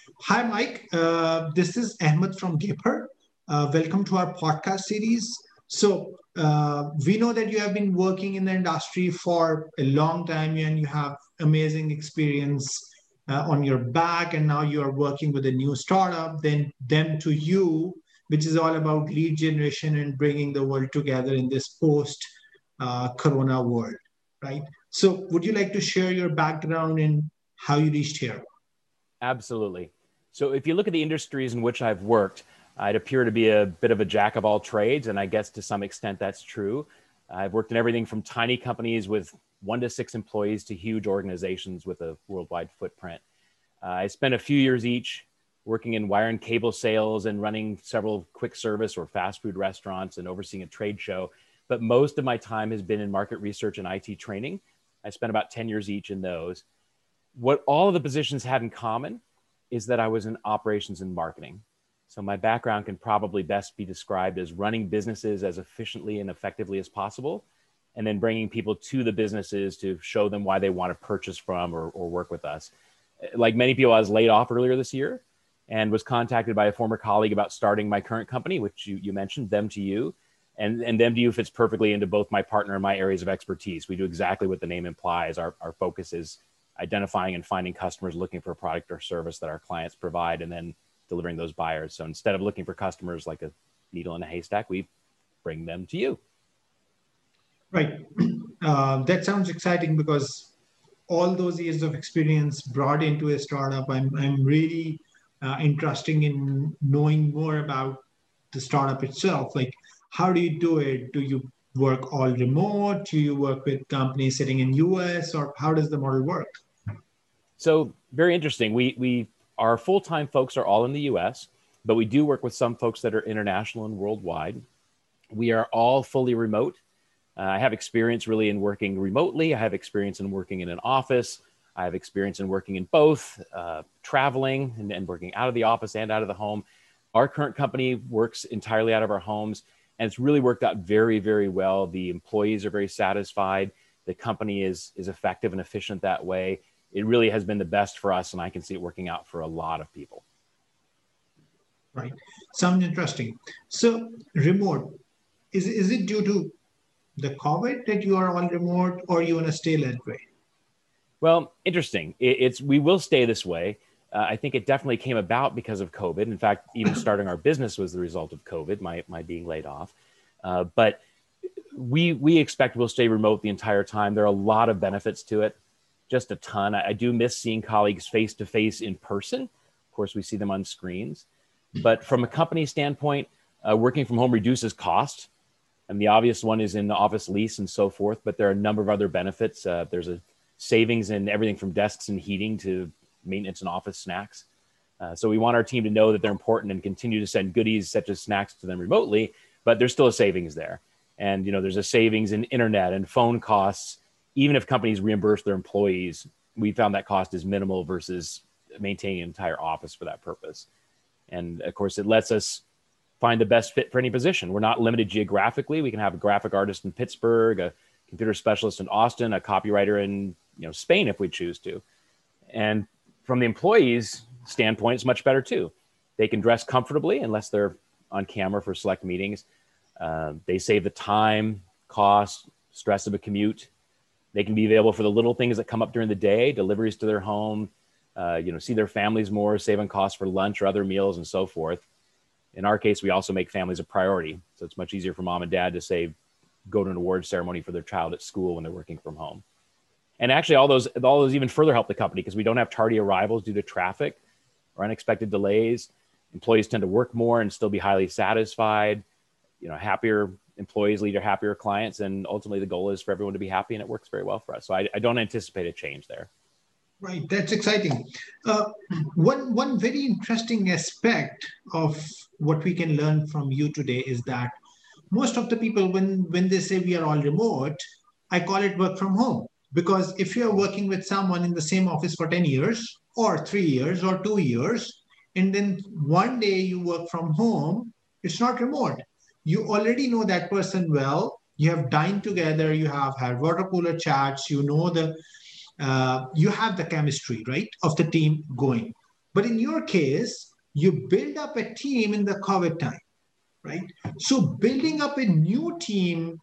Hi, Mike. This is Ahmed from Gapher. Welcome to our podcast series. We know that you have been working in the industry for a long time and you have amazing experience on your back, and now you are working with a new startup, then them to you, which is all about lead generation and bringing the world together in this post corona world, right? So, would you like to share your background and how you reached here? Absolutely. So if you look at the industries in which I've worked, I'd appear to be a bit of a jack of all trades, and I guess to some extent that's true. I've worked in everything from tiny companies with 1 to 6 employees to huge organizations with a worldwide footprint. I spent a few years each working in wire and cable sales and running several quick service or fast food restaurants and overseeing a trade show. But most of my time has been in market research and IT training. I spent about 10 years each in those. What all of the positions had in common is that I was in operations and marketing. So my background can probably best be described as running businesses as efficiently and effectively as possible, and then bringing people to the businesses to show them why they want to purchase from or work with us. Like many people, I was laid off earlier this year and was contacted by a former colleague about starting my current company, which you mentioned, Them to You. And Them to You fits perfectly into both my partner and my areas of expertise. We do exactly what the name implies. Our focus is identifying and finding customers looking for a product or service that our clients provide, and then delivering those buyers. So instead of looking for customers like a needle in a haystack, we bring them to you. Right. That sounds exciting because all those years of experience brought into a startup, I'm really interested in knowing more about the startup itself. Like, how do you do it? Do you work all remote? Do you work with companies sitting in US, or how does the model work? So very interesting. Our full-time folks are all in the US, but we do work with some folks that are international and worldwide. We are all fully remote. I have experience really in working remotely. I have experience in working in an office. I have experience in working in both, traveling and working out of the office and out of the home. Our current company works entirely out of our homes, and it's really worked out very, very well. The employees are very satisfied. The company is effective and efficient that way. It really has been the best for us, and I can see it working out for a lot of people. Right. Sounds interesting. So, remote, is it due to the COVID that you are all remote, or you want to stay that way? Well, interesting. We will stay this way. I think it definitely came about because of COVID. In fact, even starting our business was the result of COVID, my being laid off. But we expect we'll stay remote the entire time. There are a lot of benefits to it, just a ton. I do miss seeing colleagues face to face in person. Of course, we see them on screens. But from a company standpoint, working from home reduces cost. And the obvious one is in the office lease and so forth. But there are a number of other benefits. There's a savings in everything from desks and heating to maintenance and office snacks. So we want our team to know that they're important and continue to send goodies such as snacks to them remotely, but there's still a savings there. And, there's a savings in internet and phone costs. Even if companies reimburse their employees, we found that cost is minimal versus maintaining an entire office for that purpose. And of course, it lets us find the best fit for any position. We're not limited geographically. We can have a graphic artist in Pittsburgh, a computer specialist in Austin, a copywriter in Spain if we choose to. And from the employees' standpoint, it's much better too. They can dress comfortably unless they're on camera for select meetings. They save the time, cost, stress of a commute. They can be available for the little things that come up during the day, deliveries to their home, see their families more, save on costs for lunch or other meals and so forth. In our case, we also make families a priority. So it's much easier for mom and dad to go to an awards ceremony for their child at school when they're working from home. And actually, all those even further help the company because we don't have tardy arrivals due to traffic or unexpected delays. Employees tend to work more and still be highly satisfied. Happier employees lead to happier clients, and ultimately the goal is for everyone to be happy, and it works very well for us. So I don't anticipate a change there. Right, that's exciting. One very interesting aspect of what we can learn from you today is that most of the people, when they say we are all remote, I call it work from home. Because if you're working with someone in the same office for 10 years, or 3 years, or 2 years, and then one day you work from home, it's not remote. You already know that person well. You have dined together, you have had water cooler chats, you have the chemistry, right, of the team going. But in your case, you build up a team in the COVID time, right? So building up a new team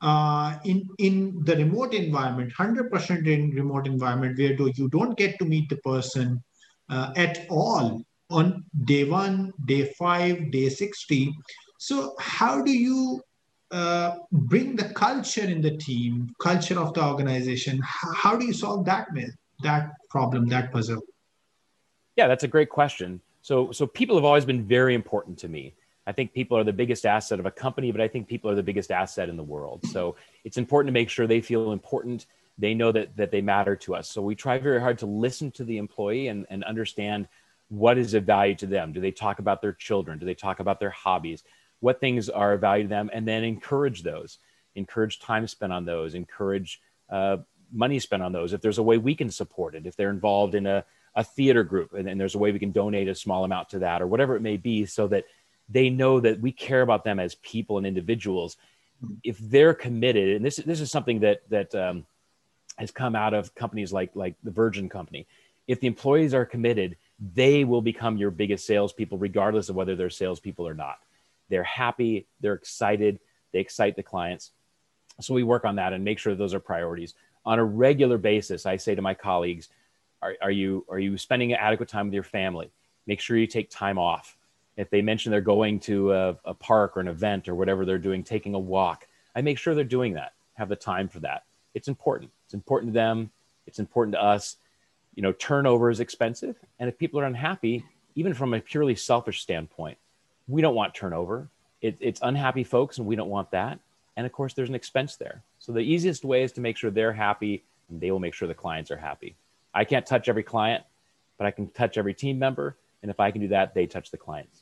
in the remote environment, 100% in remote environment, where you don't get to meet the person at all on day one, day five, day 60. So how do you bring the culture in the team, culture of the organization? How do you solve that problem, that puzzle? Yeah, that's a great question. So people have always been very important to me. I think people are the biggest asset of a company, but I think people are the biggest asset in the world. So it's important to make sure they feel important. They know that they matter to us. So we try very hard to listen to the employee and understand what is of value to them. Do they talk about their children? Do they talk about their hobbies? What things are of value to them? And then encourage those, encourage time spent on those, encourage money spent on those. If there's a way we can support it, if they're involved in a theater group and there's a way we can donate a small amount to that or whatever it may be, so that they know that we care about them as people and individuals. If they're committed, and this is something that has come out of companies like the Virgin Company. If the employees are committed, they will become your biggest salespeople, regardless of whether they're salespeople or not. They're happy, they're excited, they excite the clients. So we work on that and make sure that those are priorities. On a regular basis, I say to my colleagues, are you spending adequate time with your family? Make sure you take time off. If they mention they're going to a park or an event or whatever they're doing, taking a walk, I make sure they're doing that, have the time for that. It's important. It's important to them. It's important to us. Turnover is expensive. And if people are unhappy, even from a purely selfish standpoint, we don't want turnover. It's unhappy folks, and we don't want that. And of course, there's an expense there. So the easiest way is to make sure they're happy, and they will make sure the clients are happy. I can't touch every client, but I can touch every team member. And if I can do that, they touch the clients.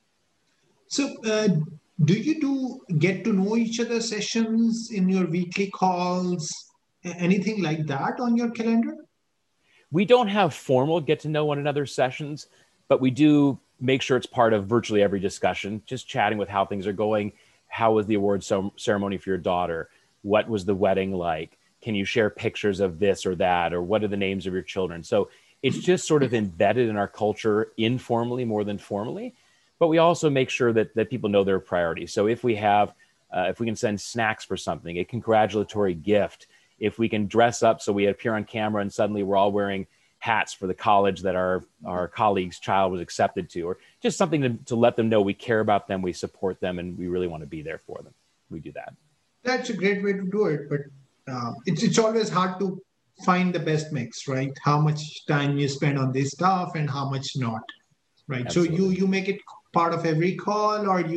So, do you get to know each other sessions in your weekly calls? Anything like that on your calendar? We don't have formal get to know one another sessions, but we do make sure it's part of virtually every discussion, just chatting with how things are going. How was the awards ceremony for your daughter? What was the wedding like? Can you share pictures of this or that? Or what are the names of your children? So it's just sort of embedded in our culture informally more than formally. But we also make sure that people know their priorities. So if we can send snacks for something, a congratulatory gift, if we can dress up so we appear on camera and suddenly we're all wearing hats for the college that our colleague's child was accepted to, or just something to let them know we care about them, we support them, and we really want to be there for them. We do that. That's a great way to do it, but it's always hard to find the best mix, right? How much time you spend on this stuff and how much not, right? Absolutely. So you make it part of every call, or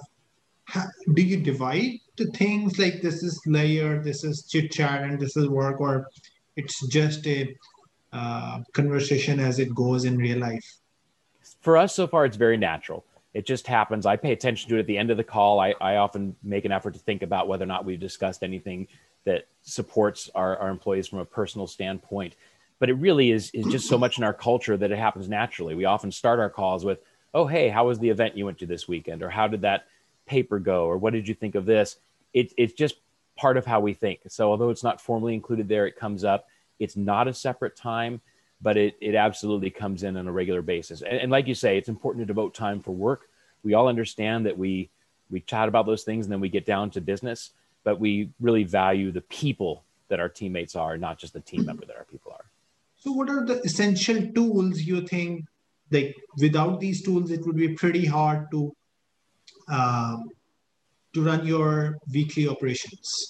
do you divide the things like this is layer, this is chit chat, and this is work, or it's just a conversation as it goes in real life? For us, so far, it's very natural. It just happens. I pay attention to it at the end of the call. I often make an effort to think about whether or not we've discussed anything that supports our employees from a personal standpoint. But it really is just so much in our culture that it happens naturally. We often start our calls with, oh, hey, how was the event you went to this weekend? Or how did that paper go? Or what did you think of this? It's just part of how we think. So although it's not formally included there, it comes up. It's not a separate time, but it absolutely comes in on a regular basis. And like you say, it's important to devote time for work. We all understand that we chat about those things and then we get down to business, but we really value the people that our teammates are, not just the team member that our people are. So what are the essential tools you think, like without these tools, it would be pretty hard uh, to run your weekly operations?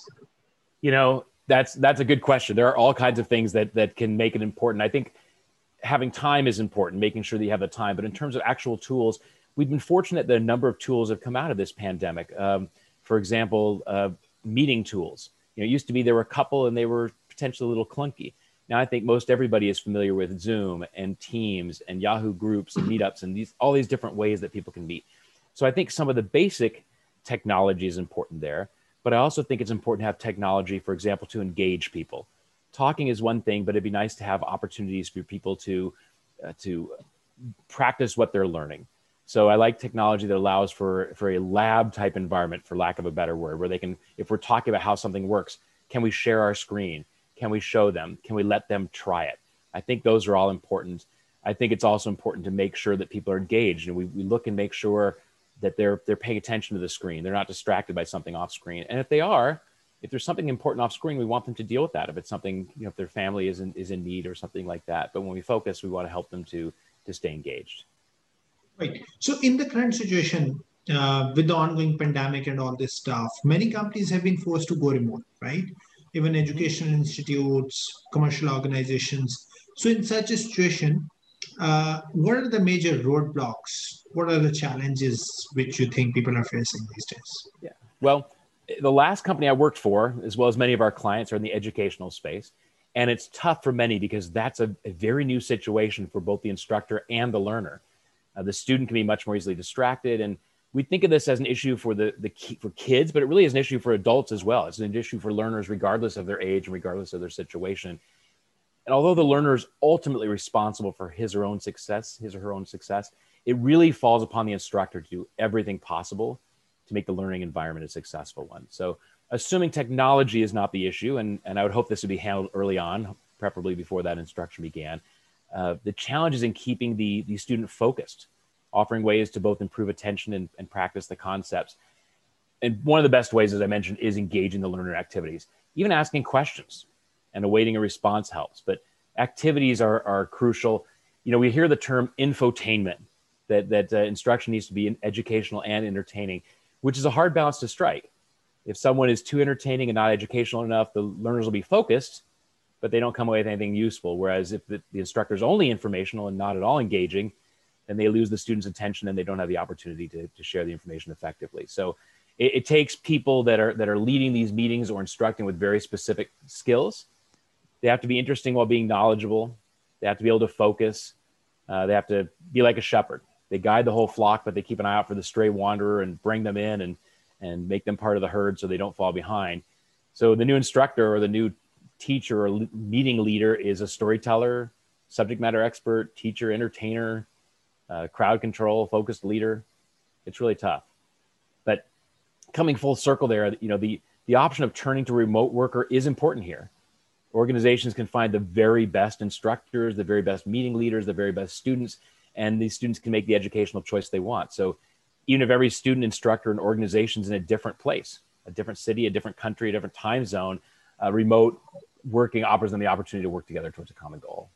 That's a good question. There are all kinds of things that can make it important. I think having time is important, making sure that you have the time. But in terms of actual tools, we've been fortunate that a number of tools have come out of this pandemic. For example, meeting tools. It used to be there were a couple and they were potentially a little clunky. Now I think most everybody is familiar with Zoom and Teams and Yahoo Groups and Meetups and all these different ways that people can meet. So I think some of the basic technology is important there. But I also think it's important to have technology, for example, to engage people. Talking is one thing, but it'd be nice to have opportunities for people to practice what they're learning. So I like technology that allows for a lab type environment, for lack of a better word, where they can, if we're talking about how something works, can we share our screen? Can we show them? Can we let them try it? I think those are all important. I think it's also important to make sure that people are engaged, and we look and make sure that they're paying attention to the screen. They're not distracted by something off screen. And if they are, if there's something important off screen, we want them to deal with that. If it's something, if their family is in need or something like that. But when we focus, we want to help them to stay engaged. Right. So in the current situation, with the ongoing pandemic and all this stuff, many companies have been forced to go remote, right? Even educational institutes, commercial organizations. So in such a situation, what are the major roadblocks? What are the challenges which you think people are facing these days? Yeah. Well, the last company I worked for, as well as many of our clients, are in the educational space. And it's tough for many because that's a very new situation for both the instructor and the learner. The student can be much more easily distracted. And we think of this as an issue for for kids, but it really is an issue for adults as well. It's an issue for learners, regardless of their age and regardless of their situation. And although the learner is ultimately responsible for his or her own success, it really falls upon the instructor to do everything possible to make the learning environment a successful one. So assuming technology is not the issue, and I would hope this would be handled early on, preferably before that instruction began, the challenge is in keeping the student focused, offering ways to both improve attention and practice the concepts. And one of the best ways, as I mentioned, is engaging the learner in activities. Even asking questions and awaiting a response helps. But activities are crucial. We hear the term infotainment, that instruction needs to be educational and entertaining, which is a hard balance to strike. If someone is too entertaining and not educational enough, the learners will be focused, but they don't come away with anything useful. Whereas if the instructor is only informational and not at all engaging, then they lose the student's attention and they don't have the opportunity to share the information effectively. So it takes people that are leading these meetings or instructing with very specific skills. They have to be interesting while being knowledgeable. They have to be able to focus. They have to be like a shepherd. They guide the whole flock, but they keep an eye out for the stray wanderer and bring them in and make them part of the herd so they don't fall behind. So the new instructor or the new teacher or meeting leader is a storyteller, subject matter expert, teacher, entertainer, crowd control, focused leader. It's really tough. But coming full circle there, the option of turning to remote worker is important here. Organizations can find the very best instructors, the very best meeting leaders, the very best students, and these students can make the educational choice they want. So even if every student, instructor, and organization is in a different place, a different city, a different country, a different time zone, remote working offers them the opportunity to work together towards a common goal.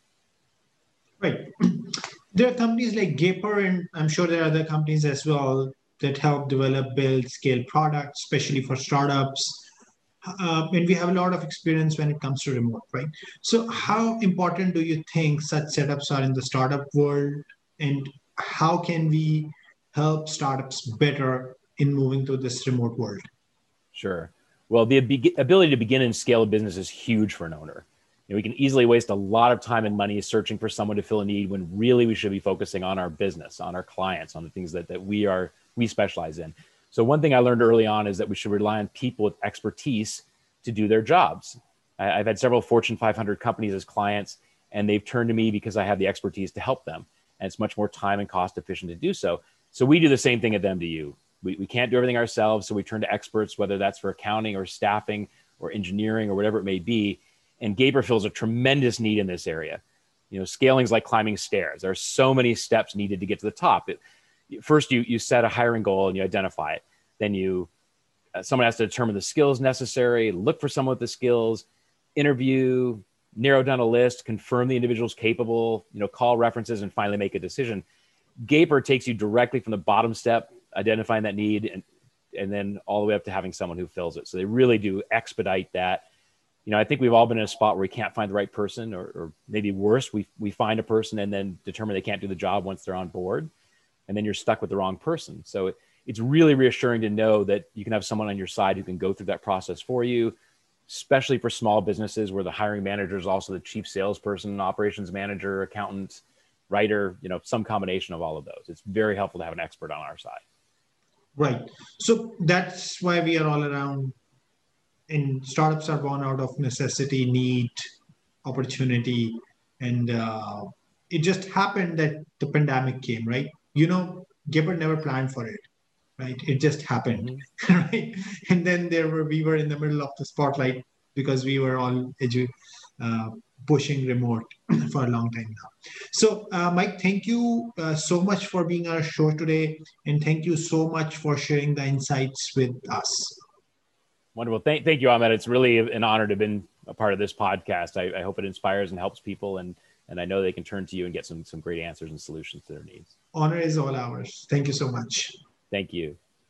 Right. There are companies like Gaper, and I'm sure there are other companies as well that help develop, build, scale products, especially for startups. And we have a lot of experience when it comes to remote, right? So how important do you think such setups are in the startup world? And how can we help startups better in moving to this remote world? Sure. Well, the ability to begin and scale a business is huge for an owner. We can easily waste a lot of time and money searching for someone to fill a need when really we should be focusing on our business, on our clients, on the things that we specialize in. So one thing I learned early on is that we should rely on people with expertise to do their jobs. I've had several Fortune 500 companies as clients, and they've turned to me because I have the expertise to help them. And it's much more time and cost efficient to do so. So we do the same thing at MDU. We can't do everything ourselves, so we turn to experts, whether that's for accounting or staffing or engineering or whatever it may be. And Gaper fills a tremendous need in this area. Scaling is like climbing stairs. There are so many steps needed to get to the top. First, you set a hiring goal and you identify it. Then someone has to determine the skills necessary, look for someone with the skills, interview, narrow down a list, confirm the individual's capable, call references, and finally make a decision. Gaper takes you directly from the bottom step, identifying that need, and then all the way up to having someone who fills it. So they really do expedite that. I think we've all been in a spot where we can't find the right person, or maybe worse, we find a person and then determine they can't do the job once they're on board, and then you're stuck with the wrong person. So it's really reassuring to know that you can have someone on your side who can go through that process for you, especially for small businesses where the hiring manager is also the chief salesperson, operations manager, accountant, writer, some combination of all of those. It's very helpful to have an expert on our side. Right. So that's why we are all around. And startups are born out of necessity, need, opportunity. And it just happened that the pandemic came, right? Gaper never planned for it, right? It just happened, right? And then we were in the middle of the spotlight because we were all pushing remote for a long time now. So, Mike, thank you so much for being on our show today. And thank you so much for sharing the insights with us. Wonderful. Thank you, Ahmed. It's really an honor to have been a part of this podcast. I hope it inspires and helps people. And I know they can turn to you and get some great answers and solutions to their needs. Honor is all ours. Thank you so much. Thank you.